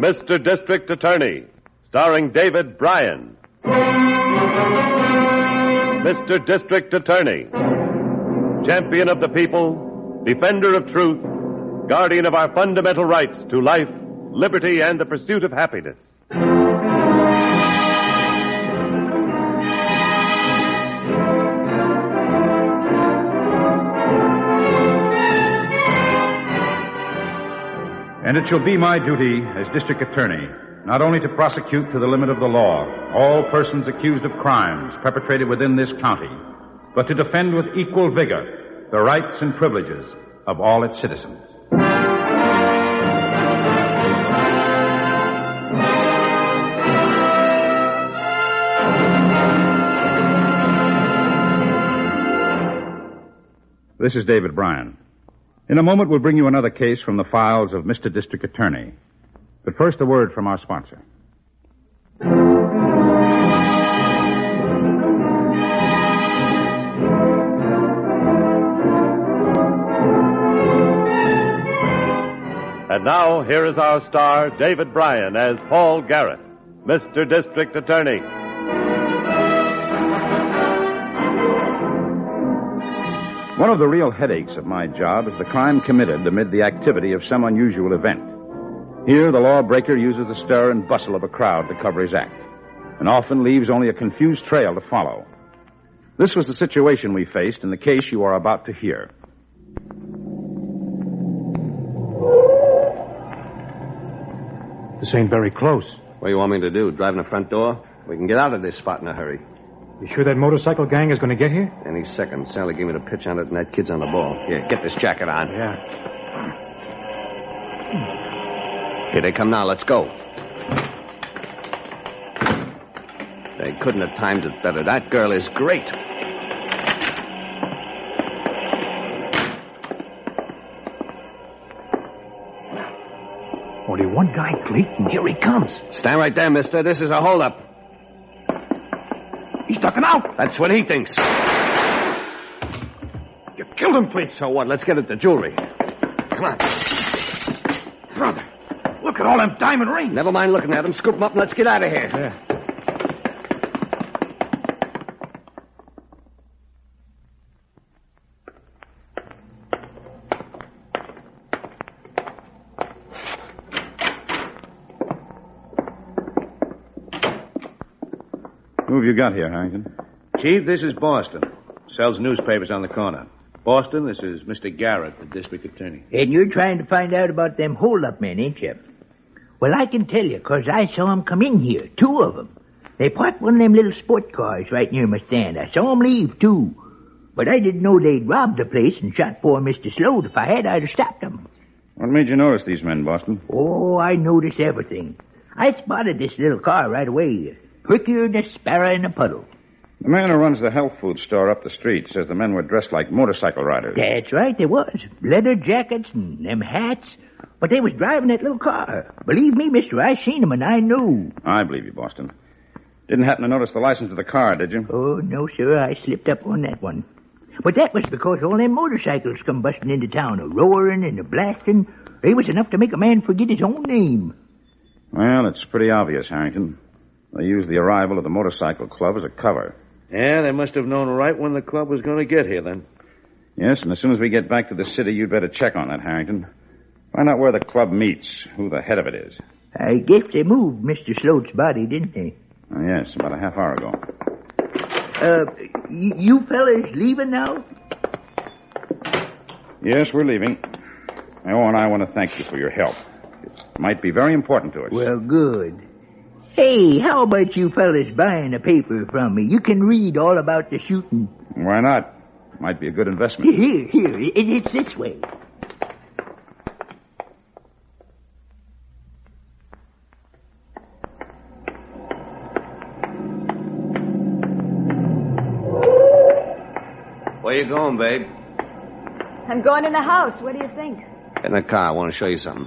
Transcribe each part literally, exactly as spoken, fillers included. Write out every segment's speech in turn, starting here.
Mister District Attorney, starring David Bryan. Mister District Attorney, champion of the people, defender of truth, guardian of our fundamental rights to life, liberty, and the pursuit of happiness. And it shall be my duty as district attorney not only to prosecute to the limit of the law all persons accused of crimes perpetrated within this county, but to defend with equal vigor the rights and privileges of all its citizens. This is David Bryan. In a moment, we'll bring you another case from the files of Mister District Attorney. But first, a word from our sponsor. And now, here is our star, David Bryan, as Paul Garrett, Mister District Attorney. One of the real headaches of my job is the crime committed amid the activity of some unusual event. Here, the lawbreaker uses the stir and bustle of a crowd to cover his act, and often leaves only a confused trail to follow. This was the situation we faced in the case you are about to hear. This ain't very close. What do you want me to do? Drive in the front door? We can get out of this spot in a hurry. You sure that motorcycle gang is going to get here? Any second. Sally gave me the pitch on it, and that kid's on the ball. Here, get this jacket on. Yeah. Here they come now. Let's go. They couldn't have timed it better. That girl is great. Only one guy, Clayton. Here he comes. Stand right there, mister. This is a holdup. He's ducking out. That's what he thinks. You killed him, Clayton. So what? Let's get at the jewelry. Come on. Brother, look at all them diamond rings. Never mind looking at them. Scoop them up and let's get out of here. Yeah. Who have you got here, Harrington? Chief, this is Boston. Sells newspapers on the corner. Boston, this is Mister Garrett, the district attorney. And you're trying to find out about them hold-up men, ain't you? Well, I can tell you, 'cause I saw 'em come in here, two of 'em. They parked one of them little sport cars right near my stand. I saw 'em leave, too. But I didn't know they'd robbed the place and shot poor Mister Sloat. If I had, I'd have stopped 'em. What made you notice these men, Boston? Oh, I notice everything. I spotted this little car right away. Quicker than a sparrow in a puddle. The man who runs the health food store up the street says the men were dressed like motorcycle riders. That's right, they was. Leather jackets and them hats. But they was driving that little car. Believe me, mister, I seen 'em and I knew. I believe you, Boston. Didn't happen to notice the license of the car, did you? Oh, no, sir, I slipped up on that one. But that was because all them motorcycles come busting into town, a-roaring and a-blasting. They was enough to make a man forget his own name. Well, it's pretty obvious, Harrington. They used the arrival of the motorcycle club as a cover. Yeah, they must have known right when the club was going to get here, then. Yes, and as soon as we get back to the city, you'd better check on that, Harrington. Find out where the club meets, who the head of it is. I guess they moved Mister Sloat's body, didn't they? Oh, yes, about a half hour ago. Uh, y- you fellas leaving now? Yes, we're leaving. Oh, and I want to thank you for your help. It might be very important to us. Well, good. Hey, how about you fellas buying a paper from me? You can read all about the shooting. Why not? Might be a good investment. Here, here, it, it's this way. Where you going, babe? I'm going in the house. What do you think? Get in the car. I want to show you something.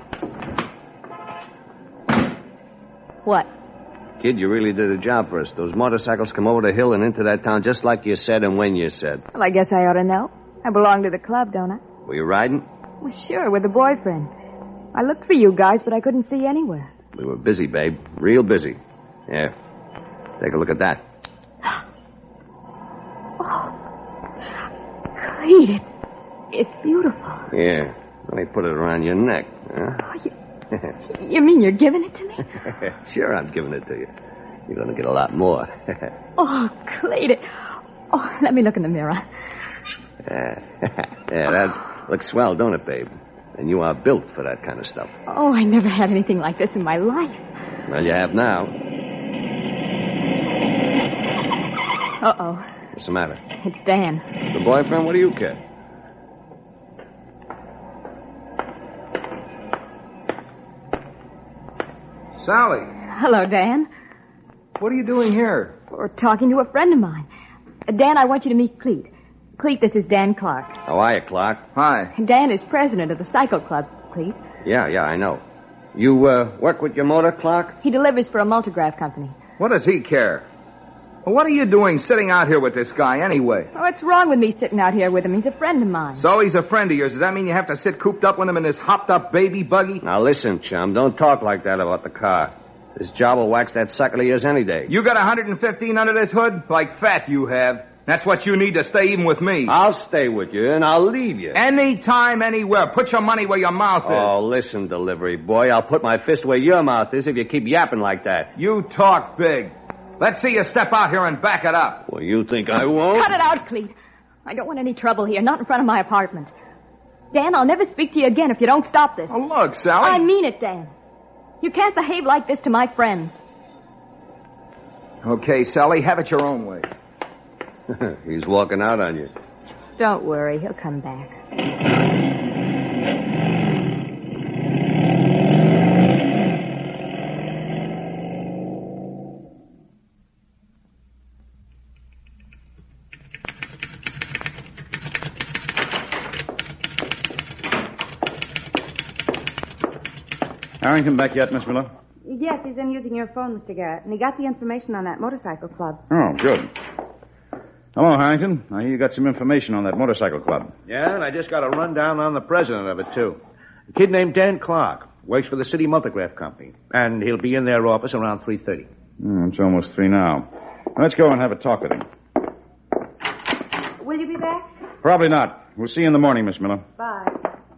What? Kid, you really did a job for us. Those motorcycles come over the hill and into that town just like you said and when you said. Well, I guess I ought to know. I belong to the club, don't I? Were you riding? Well, sure, with a boyfriend. I looked for you guys, but I couldn't see you anywhere. We were busy, babe. Real busy. Yeah. Take a look at that. Oh. Clete, it, it's beautiful. Yeah. Let me put it around your neck. Huh? Oh, you, you mean you're giving it to me? Sure, I'm giving it to you. You're going to get a lot more. Oh, Clete, it, oh, let me look in the mirror. Yeah. Yeah, that looks swell, don't it, babe? And you are built for that kind of stuff. Oh, I never had anything like this in my life. Well, you have now. Uh-oh. What's the matter? It's Dan. The boyfriend? What do you care? Sally, Hello, Dan. what are you doing here? We're talking to a friend of mine. Uh, Dan, I want you to meet Clete. Clete, this is Dan Clark. How are you, Clark? Hi. Dan is president of the Cycle Club, Clete. Yeah, yeah, I know. You, uh, work with your motor, Clark? He delivers for a multigraph company. What does he care? Well, what are you doing sitting out here with this guy anyway? Oh, what's wrong with me sitting out here with him? He's a friend of mine. So he's a friend of yours. Does that mean you have to sit cooped up with him in this hopped-up baby buggy? Now, listen, chum, don't talk like that about the car. This job will wax that sucker of yours any day. You got one hundred fifteen under this hood? Like fat you have. That's what you need to stay even with me. I'll stay with you, and I'll leave you. Anytime, anywhere. Put your money where your mouth is. Oh, listen, delivery boy. I'll put my fist where your mouth is if you keep yapping like that. You talk big. Let's see you step out here and back it up. Well, you think I won't? Cut it out, Clete. I don't want any trouble here, not in front of my apartment. Dan, I'll never speak to you again if you don't stop this. Oh, look, Sally. I mean it, Dan. You can't behave like this to my friends. Okay, Sally, have it your own way. He's walking out on you. Don't worry, he'll come back. Harrington back yet, Miss Miller? Yes, he's in using your phone, Mister Garrett, and he got the information on that motorcycle club. Oh, good. Hello, Harrington. I hear you got some information on that motorcycle club. Yeah, and I just got a rundown on the president of it, too. A kid named Dan Clark. Works for the City Multigraph Company. And he'll be in their office around three thirty. Mm, it's almost three now. Let's go and have a talk with him. Will you be back? Probably not. We'll see you in the morning, Miss Miller. Bye.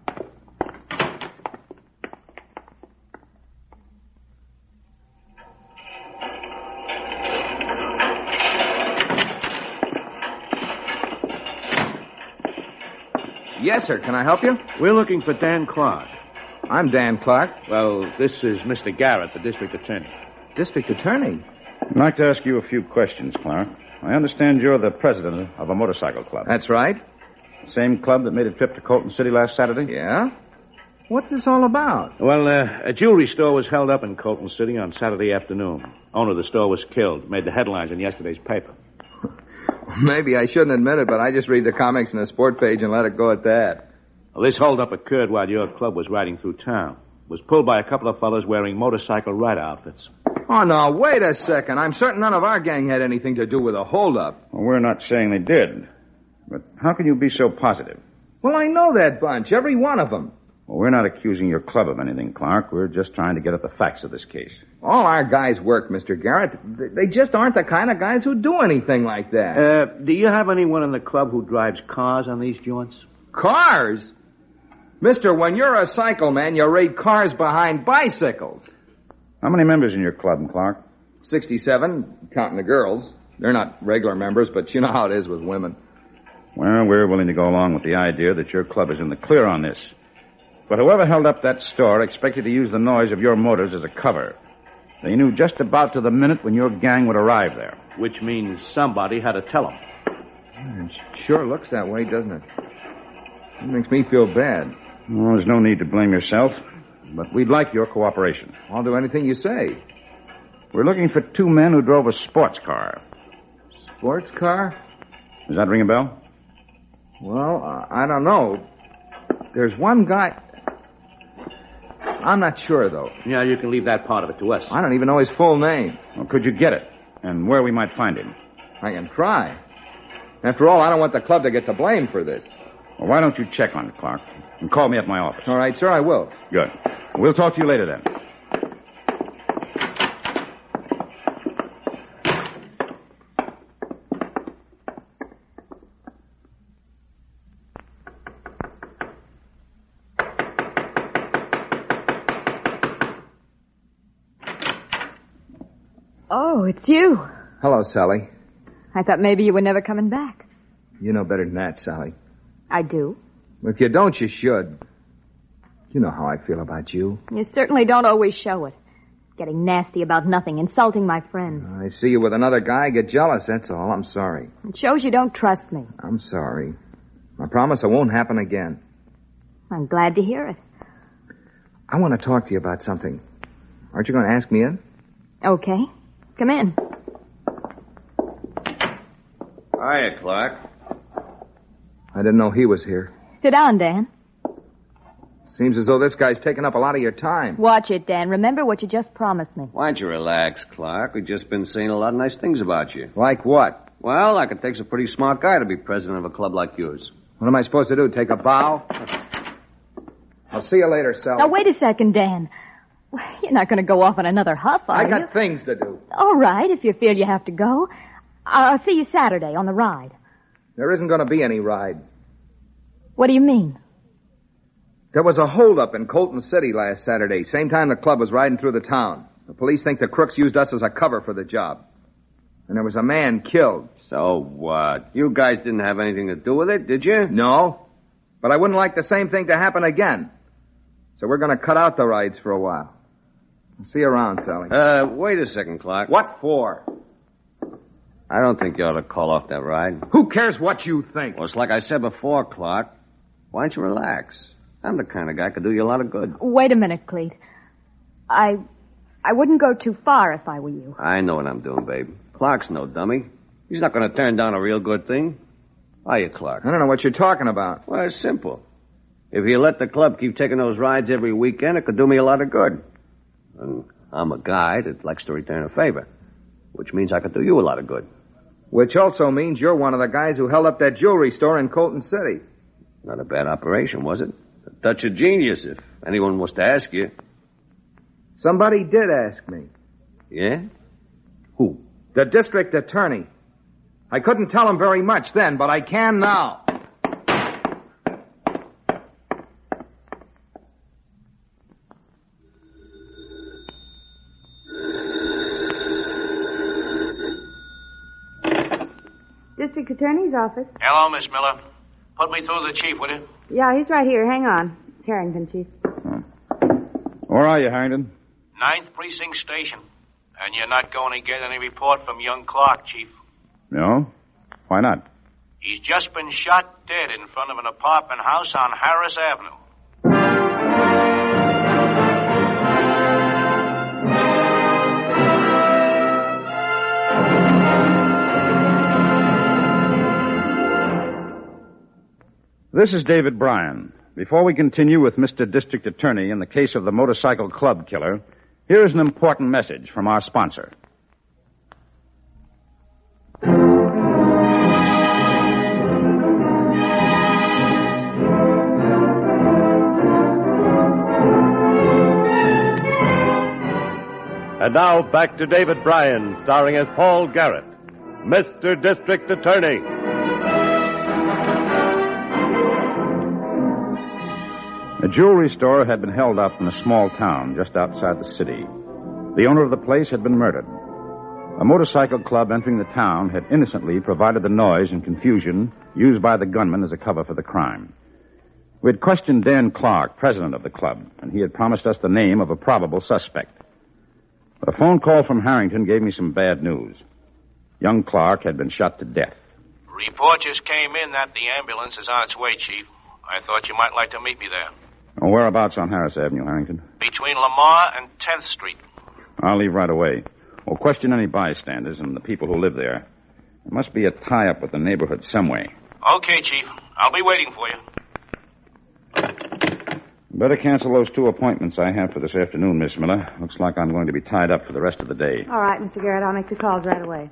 Yes, sir. Can I help you? We're looking for Dan Clark. I'm Dan Clark, Well, this is Mister Garrett, the district attorney. district attorney. I'd like to ask you a few questions, Clark. I understand you're the president of a motorcycle club. That's right. The same club that made a trip to Colton City last Saturday? Yeah? What's this all about? Well, uh, a jewelry store was held up in Colton City on Saturday afternoon. Owner of the store was killed. Made the headlines in yesterday's paper. Maybe I shouldn't admit it, but I just read the comics in the sport page and let it go at that. Well, this holdup occurred while your club was riding through town. It was pulled by a couple of fellows wearing motorcycle rider outfits. Oh, no, wait a second. I'm certain none of our gang had anything to do with a holdup. Well, we're not saying they did. But how can you be so positive? Well, I know that bunch, every one of them. Well, we're not accusing your club of anything, Clark. We're just trying to get at the facts of this case. All our guys work, Mister Garrett. They just aren't the kind of guys who do anything like that. Uh, do you have anyone in the club who drives cars on these joints? Cars? Mister, when you're a cycle man, you raid cars behind bicycles. How many members in your club, Clark? sixty-seven, counting the girls. They're not regular members, but you know how it is with women. Well, we're willing to go along with the idea that your club is in the clear on this. But whoever held up that store expected to use the noise of your motors as a cover. They knew just about to the minute when your gang would arrive there. Which means somebody had to tell them. It sure looks that way, doesn't it? It makes me feel bad. Well, there's no need to blame yourself, but we'd like your cooperation. I'll do anything you say. We're looking for two men who drove a sports car. Sports car? Does that ring a bell? Well, uh, I don't know. There's one guy... I'm not sure, though. Yeah, you can leave that part of it to us. I don't even know his full name. Well, could you get it? And where we might find him? I can try. After all, I don't want the club to get the blame for this. Well, why don't you check on it, Clark? And call me at my office. All right, sir, I will. Good. We'll talk to you later then. Oh, it's you. Hello, Sally. I thought maybe you were never coming back. You know better than that, Sally. I do. If you don't, you should. You know how I feel about you. You certainly don't always show it. Getting nasty about nothing, insulting my friends. I see you with another guy, get jealous, that's all. I'm sorry. It shows you don't trust me. I'm sorry. I promise it won't happen again. I'm glad to hear it. I want to talk to you about something. Aren't you going to ask me in? Okay. Come in. Hiya, Clark. I didn't know he was here. Sit down, Dan. Seems as though this guy's taking up a lot of your time. Watch it, Dan. Remember what you just promised me. Why don't you relax, Clark? We've just been saying a lot of nice things about you. Like what? Well, like it takes a pretty smart guy to be president of a club like yours. What am I supposed to do, take a bow? I'll see you later, Sally. Now, wait a second, Dan. You're not going to go off on another huff, are I got you? things to do. All right, if you feel you have to go. I'll see you Saturday on the ride. There isn't going to be any ride. What do you mean? There was a holdup in Colton City last Saturday, same time the club was riding through the town. The police think the crooks used us as a cover for the job. And there was a man killed. So what? You guys didn't have anything to do with it, did you? No, but I wouldn't like the same thing to happen again. So we're going to cut out the rides for a while. I'll see you around, Sally. Uh, wait a second, Clark. What for? I don't think you ought to call off that ride. Who cares what you think? Well, it's like I said before, Clark. Why don't you relax? I'm the kind of guy who could do you a lot of good. Wait a minute, Clete. I... I wouldn't go too far if I were you. I know what I'm doing, babe. Clark's no dummy. He's not going to turn down a real good thing. Are you, Clark? I don't know what you're talking about. Well, it's simple. If you let the club keep taking those rides every weekend, it could do me a lot of good. And I'm a guy that likes to return a favor, which means I could do you a lot of good. Which also means you're one of the guys who held up that jewelry store in Colton City. Not a bad operation, was it? A touch of genius, if anyone was to ask you. Somebody did ask me. Yeah? Who? The district attorney. I couldn't tell him very much then, but I can now. District Attorney's office. Hello, Miss Miller. Put me through the chief, will you? Yeah, he's right here. Hang on. It's Harrington, Chief. Where are you, Harrington? Ninth Precinct Station. And you're not going to get any report from young Clark, Chief. No? Why not? He's just been shot dead in front of an apartment house on Harris Avenue. This is David Bryan. Before we continue with Mister District Attorney in the case of the motorcycle club killer, here is an important message from our sponsor. And now back to David Bryan, starring as Paul Garrett, Mister District Attorney. A jewelry store had been held up in a small town just outside the city. The owner of the place had been murdered. A motorcycle club entering the town had innocently provided the noise and confusion used by the gunman as a cover for the crime. We had questioned Dan Clark, president of the club, and he had promised us the name of a probable suspect. But a phone call from Harrington gave me some bad news. Young Clark had been shot to death. Report just came in that the ambulance is on its way, Chief. I thought you might like to meet me there. Oh, whereabouts on Harris Avenue, Harrington? Between Lamar and tenth Street. I'll leave right away. We'll question any bystanders and the people who live there. There must be a tie-up with the neighborhood some way. Okay, Chief. I'll be waiting for you. Better cancel those two appointments I have for this afternoon, Miss Miller. Looks like I'm going to be tied up for the rest of the day. All right, Mister Garrett, I'll make the calls right away.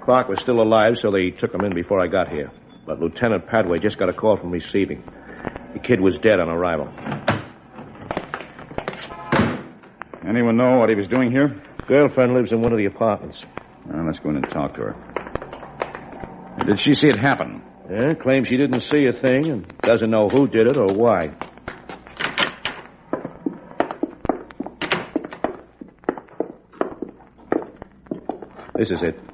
Clark was still alive, so they took him in before I got here. But Lieutenant Padway just got a call from receiving. The kid was dead on arrival. Anyone know what he was doing here? Girlfriend lives in one of the apartments. Well, let's go in and talk to her. Did she see it happen? Yeah, claims she didn't see a thing and doesn't know who did it or why. This is it.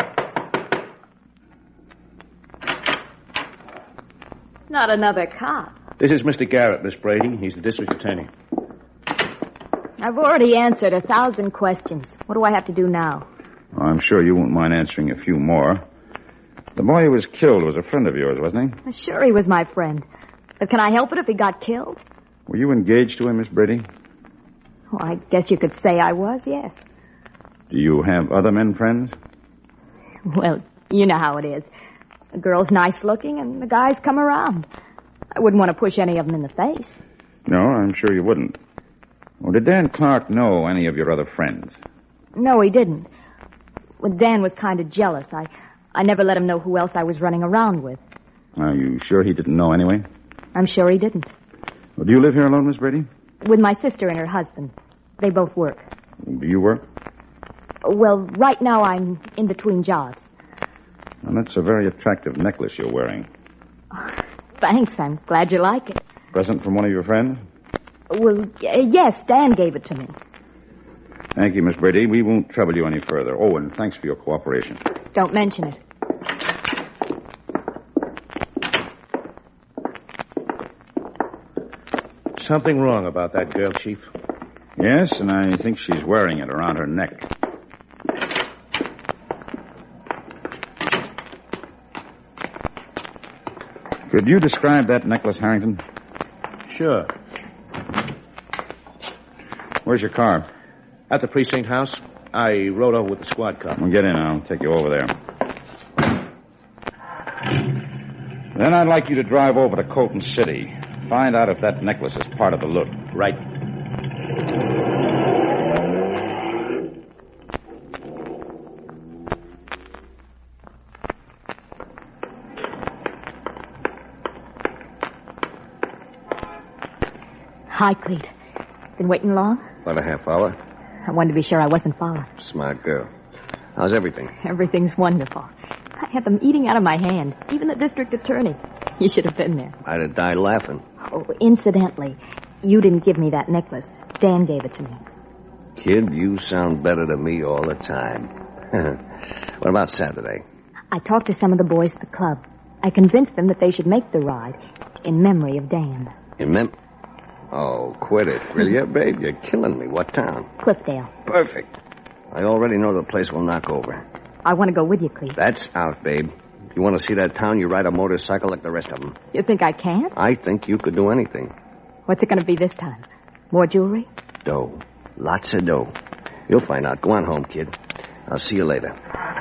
Not another cop. This is Mister Garrett, Miss Brady. He's the district attorney. I've already answered a thousand questions. What do I have to do now? Well, I'm sure you won't mind answering a few more. The boy who was killed was a friend of yours, wasn't he? Sure, he was my friend. But can I help it if he got killed? Were you engaged to him, Miss Brady? Well, I guess you could say I was, yes. Do you have other men friends? Well, you know how it is. The girl's nice looking and the guys come around. I wouldn't want to push any of them in the face. No, I'm sure you wouldn't. Well, did Dan Clark know any of your other friends? No, he didn't. Well, Dan was kind of jealous. I, I never let him know who else I was running around with. Are you sure he didn't know anyway? I'm sure he didn't. Well, do you live here alone, Miss Brady? With my sister and her husband. They both work. Do you work? Well, right now I'm in between jobs. Well, that's a very attractive necklace you're wearing. Oh, thanks. I'm glad you like it. Present from one of your friends? Well, y- yes, Dan gave it to me. Thank you, Miss Brady. We won't trouble you any further. Oh, and thanks for your cooperation. Don't mention it. Something wrong about that girl, Chief. Yes, and I think she's wearing it around her neck. Could you describe that necklace, Harrington? Sure. Where's your car? At the precinct house. I rode over with the squad car. Well, get in. I'll take you over there. Then I'd like you to drive over to Colton City. Find out if that necklace is part of the loot. Right. Hi, Clete. Been waiting long? About a half hour. I wanted to be sure I wasn't followed. Smart girl. How's everything? Everything's wonderful. I had them eating out of my hand. Even the district attorney. You should have been there. I'd have died laughing. Oh, incidentally, you didn't give me that necklace. Dan gave it to me. Kid, you sound better to me all the time. What about Saturday? I talked to some of the boys at the club. I convinced them that they should make the ride in memory of Dan. In mem... Oh, quit it, will you, babe? You're killing me. What town? Cliffdale. Perfect. I already know the place will knock over. I want to go with you, Clete. That's out, babe. If you want to see that town, you ride a motorcycle like the rest of them. You think I can? I think you could do anything. What's it going to be this time? More jewelry? Dough. Lots of dough. You'll find out. Go on home, kid. I'll see you later.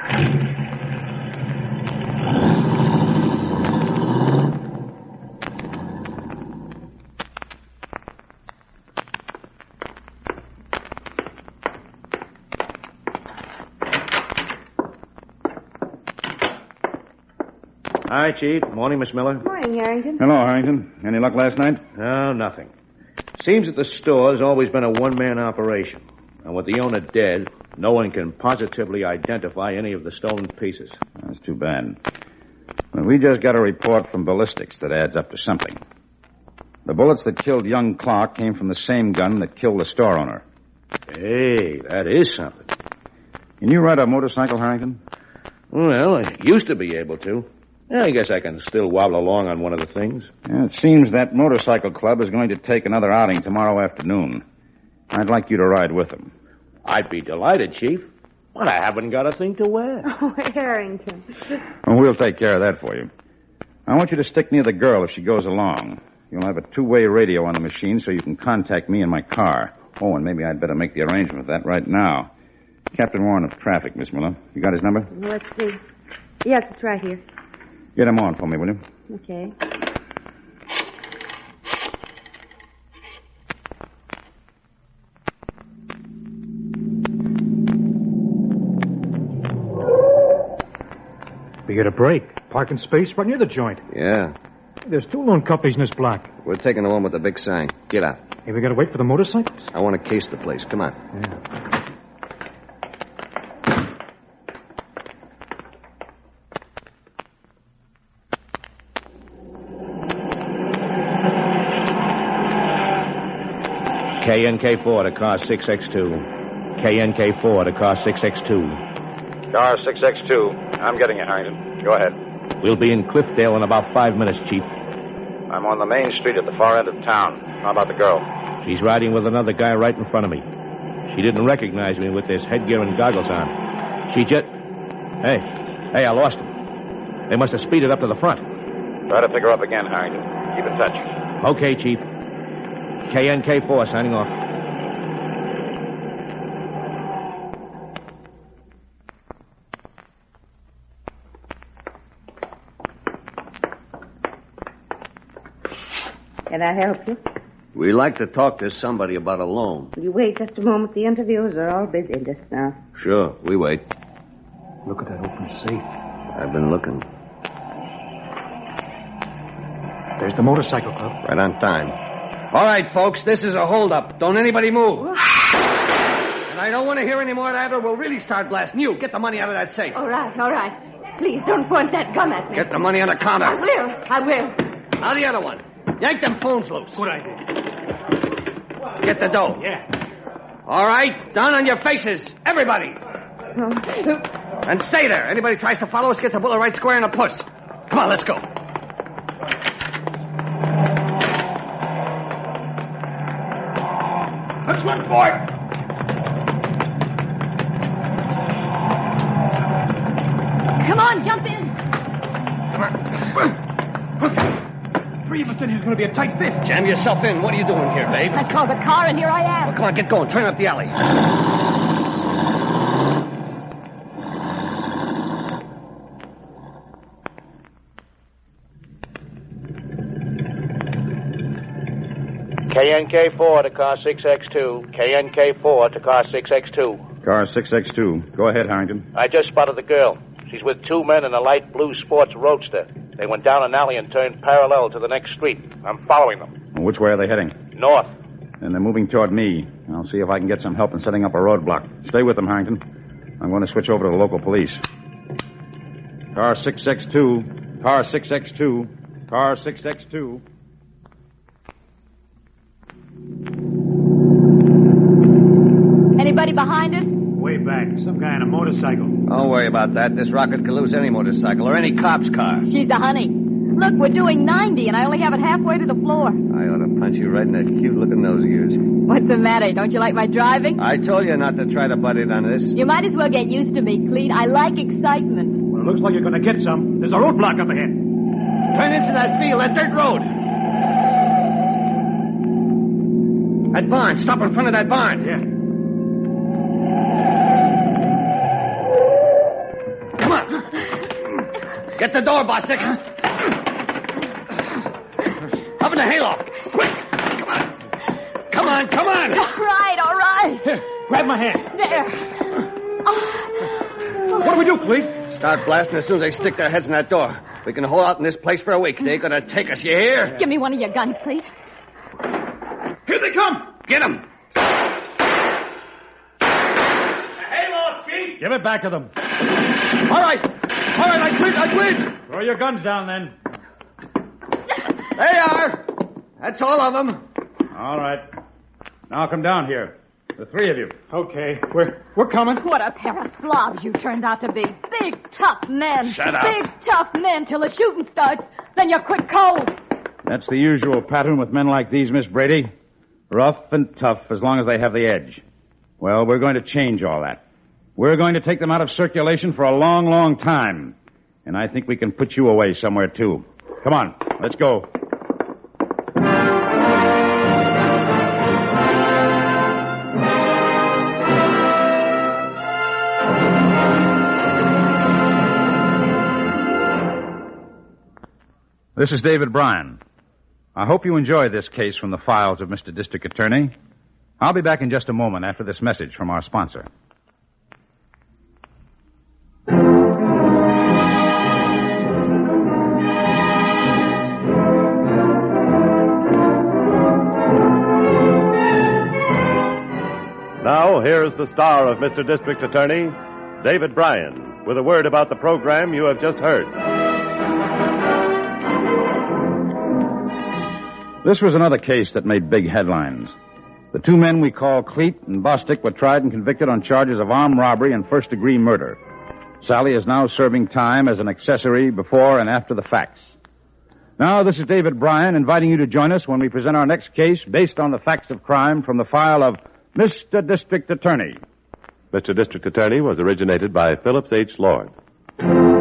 Hi, Chief. Morning, Miss Miller. Morning, Harrington. Hello, Harrington. Any luck last night? No, nothing. Seems that the store has always been a one-man operation. And with the owner dead, no one can positively identify any of the stolen pieces. That's too bad. Well, we just got a report from ballistics that adds up to something. The bullets that killed young Clark came from the same gun that killed the store owner. Hey, that is something. Can you ride a motorcycle, Harrington? Well, I used to be able to. Yeah, I guess I can still wobble along on one of the things. Yeah, it seems that motorcycle club is going to take another outing tomorrow afternoon. I'd like you to ride with them. I'd be delighted, Chief. But I haven't got a thing to wear. Oh, Harrington. Well, we'll take care of that for you. I want you to stick near the girl if she goes along. You'll have a two-way radio on the machine so you can contact me in my car. Oh, and maybe I'd better make the arrangement for that right now. Captain Warren of Traffic, Miss Miller. You got his number? Let's see. Yes, it's right here. Get him on for me, will you? Okay. We get a break. Parking space right near the joint. Yeah. There's two lone couples in this block. We're taking the one with the big sign. Get out. Hey, we gotta wait for the motorcycles? I want to case the place. Come on. Yeah. K N K four to car six X two. K N K four to car six X two. Car six X two. I'm getting you, Harrington. Go ahead. We'll be in Cliffdale in about five minutes, Chief. I'm on the main street at the far end of town. How about the girl? She's riding with another guy right in front of me. She didn't recognize me with this headgear and goggles on. She just... Hey, hey, I lost him. They must have speeded up to the front. Try to pick her up again, Harrington. Keep in touch. Okay, Chief. K N K four signing off. Can I help you? We like to talk to somebody about a loan. Will you wait just a moment? The interviewers are all busy just now. Sure, we wait. Look at that open safe. I've been looking. There's the motorcycle club. Right on time. All right, folks, this is a holdup. Don't anybody move. And I don't want to hear any more of that, or we'll really start blasting you. Get the money out of that safe. All right, all right. Please don't point that gun at me. Get the money on the counter. I will. I will. Now the other one. Yank them phones loose. Good idea. Get the dough. Yeah. All right, down on your faces, everybody. And stay there. Anybody tries to follow us gets a bullet right square in the puss. Come on, let's go. Let's run for it. Come on, jump in. Come on. Three of us in here's going to be a tight fit. Jam yourself in. What are you doing here, babe? I saw the car, and here I am. Well, come on, get going. Turn up the alley. K N K four to car six X two. K N K four to car six X two. Car six X two. Go ahead, Harrington. I just spotted the girl. She's with two men in a light blue sports roadster. They went down an alley and turned parallel to the next street. I'm following them. Which way are they heading? North. And they're moving toward me. I'll see if I can get some help in setting up a roadblock. Stay with them, Harrington. I'm going to switch over to the local police. Car six X two. Car six X two. Car six X two. Anybody behind us? Way back. Some guy on a motorcycle. Don't worry about that. This rocket could lose any motorcycle or any cop's car. She's a honey. Look, we're doing ninety, and I only have it halfway to the floor. I ought to punch you right in that cute-looking nose of yours. What's the matter? Don't you like my driving? I told you not to try to butt in on this. You might as well get used to me, Clete. I like excitement. Well, it looks like you're going to get some. There's a roadblock up ahead. Turn into that field, that dirt road. That barn. Stop in front of that barn. Yeah. Come on. Get the door, Bostic. Up in the hayloft. Quick. Come on. Come on, come on. All right, all right. Here, grab my hand. There. Oh. What do we do, Clete? Start blasting as soon as they stick their heads in that door. We can hold out in this place for a week. They're going to take us, you hear? Give me one of your guns, Clete. Here they come. Get them. Hayloft, Chief. Give it back to them. All right. All right, I quit, I quit. Throw your guns down, then. They are. That's all of them. All right. Now come down here. The three of you. Okay. We're we're coming. What a pair of slobs you turned out to be. Big, tough men. Shut up. Big, tough men till the shooting starts. Then you're quick cold. That's the usual pattern with men like these, Miss Brady. Rough and tough as long as they have the edge. Well, we're going to change all that. We're going to take them out of circulation for a long, long time. And I think we can put you away somewhere, too. Come on, let's go. This is David Bryan. I hope you enjoy this case from the files of Mister District Attorney. I'll be back in just a moment after this message from our sponsor. Now, here's the star of Mister District Attorney, David Bryan, with a word about the program you have just heard. This was another case that made big headlines. The two men we call Cleet and Bostic were tried and convicted on charges of armed robbery and first-degree murder. Sally is now serving time as an accessory before and after the facts. Now, this is David Bryan inviting you to join us when we present our next case based on the facts of crime from the file of Mister District Attorney. Mister District Attorney was originated by Phillips H. Lord.